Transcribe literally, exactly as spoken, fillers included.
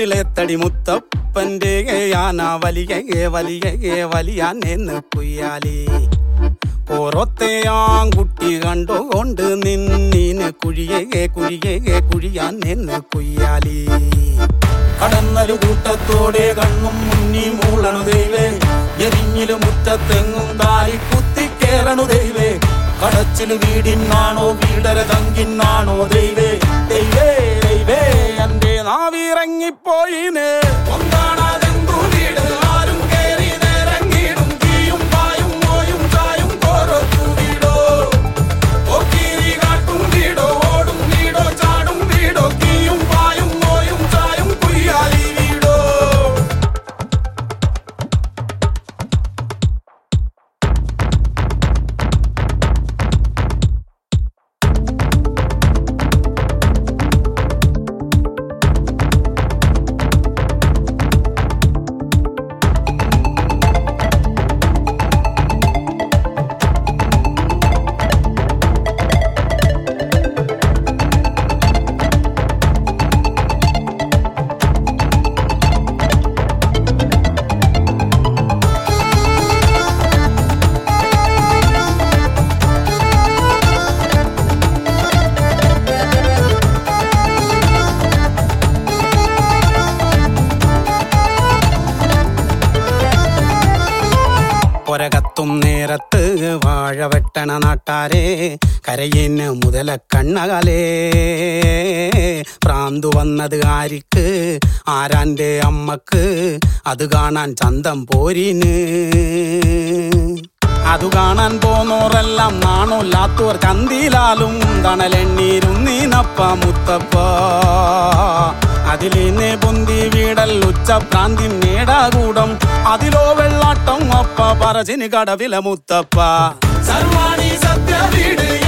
വീട്ടിലെത്തടി മുത്തപ്പന്റെ ആന വലിയ വലിയ വലിയാനെന്ന് കുയ്യാലി പുറത്തെയാങ്കുട്ടി കണ്ടുകൊണ്ട് നിന്നീന് കുഴിയേ കുഴിയേ കുഴിയാനെന്ന് കുയ്യാലി കടന്നൊരു കൂട്ടത്തോടെ കണ്ണും മുന്നി മൂളണു ദൈവേ എരിഞ്ഞില് മുറ്റത്തെങ്ങും താലി കുത്തിക്കേറണു ദൈവേ കടച്ചില് വീടിനാണോ വീടര തങ്കിനാണോ ദൈവേ ദൈവേ ദൈവേ എന്റെ നാവിറങ്ങിപ്പോയിന് ഒന്നാണതെന്തു വീട് ആരും കേറി നേരങ്ങിടും തീയും പായും മോയും ചായും കോരത്തു വീടോ ഒക്കീരി കാട്ടും വീടോ ഓടും വീടോ ചാടും വീടോ തീയും പായും മോയും ചായും കുയ്യാലി വീടോ ഒരകത്തും നേരത്ത് വാഴ വെട്ടണ നാട്ടാരെ കരയിന് മുതല കണ്ണകലേ പ്രാന്തു വന്നത് ആരിക്ക് ആരാന്റെ അമ്മക്ക് അത് കാണാൻ ചന്തം പോരിന് അതു കാണാൻ പോന്നോരെല്ലാം നാണോല്ലാത്തോർ ചന്തിലാലും തണലെണ്ണീരും നീനപ്പ മുത്തപ്പ അതിലിനെ പൊന്തി വീടൽ ഉച്ച പ്രാന്തി നേടാകൂടം അതിലോ വെള്ളാട്ടം അപ്പ പറച്ചിന് കടവില മുത്തപ്പ സർവാണി സത്യ വീട്